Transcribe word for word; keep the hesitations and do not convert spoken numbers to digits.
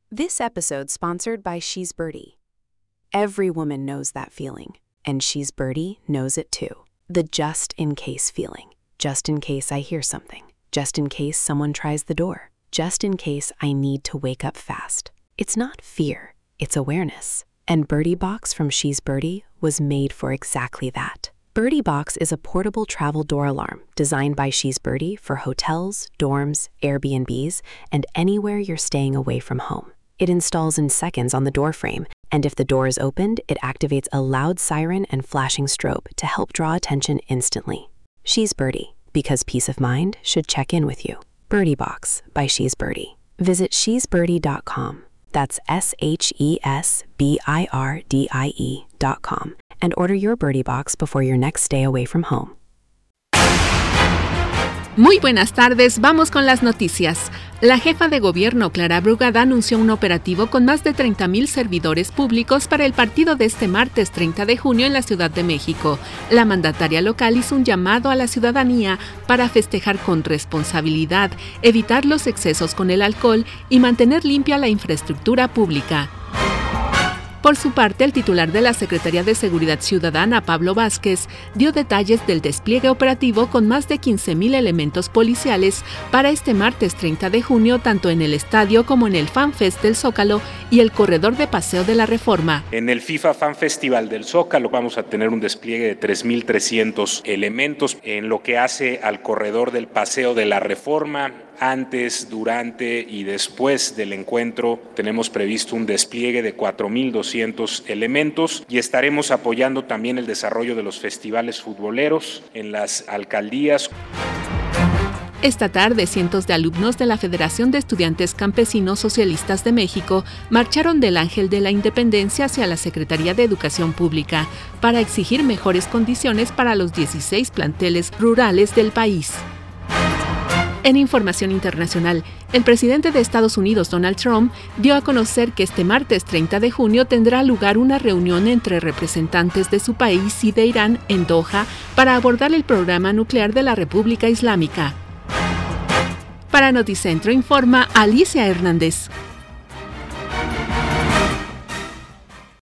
This episode sponsored by She's Birdie. Every woman knows that feeling, and She's Birdie knows it too. The just-in-case feeling. Just in case I hear something. Just in case someone tries the door. Just in case I need to wake up fast. It's not fear, it's awareness. And Birdie Box from She's Birdie was made for exactly that. Birdie Box is a portable travel door alarm designed by She's Birdie for hotels, dorms, Airbnbs, and anywhere you're staying away from home. It installs in seconds on the door frame, and if the door is opened, it activates a loud siren and flashing strobe to help draw attention instantly. She's Birdie, because peace of mind should check in with you. Birdie Box by She's Birdie. Visit she's birdie dot com. That's S H E S B I R D I E dot com. And order your Birdie Box before your next stay away from home. Muy buenas tardes, vamos con las noticias. La jefa de gobierno, Clara Brugada, anunció un operativo con más de treinta mil servidores públicos para el partido de este martes treinta de junio en la Ciudad de México. La mandataria local hizo un llamado a la ciudadanía para festejar con responsabilidad, evitar los excesos con el alcohol y mantener limpia la infraestructura pública. Por su parte, el titular de la Secretaría de Seguridad Ciudadana, Pablo Vázquez, dio detalles del despliegue operativo con más de quince mil elementos policiales para este martes treinta de junio, tanto en el estadio como en el FanFest del Zócalo y el corredor de Paseo de la Reforma. En el FIFA Fan Festival del Zócalo vamos a tener un despliegue de tres mil trescientos elementos. En lo que hace al corredor del Paseo de la Reforma, antes, durante y después del encuentro tenemos previsto un despliegue de cuatro mil doscientos elementos y estaremos apoyando también el desarrollo de los festivales futboleros en las alcaldías. Esta tarde, cientos de alumnos de la Federación de Estudiantes Campesinos Socialistas de México marcharon del Ángel de la Independencia hacia la Secretaría de Educación Pública para exigir mejores condiciones para los dieciséis planteles rurales del país. En información internacional, el presidente de Estados Unidos, Donald Trump, dio a conocer que este martes treinta de junio tendrá lugar una reunión entre representantes de su país y de Irán en Doha para abordar el programa nuclear de la República Islámica. Para Noticentro informa Alicia Hernández.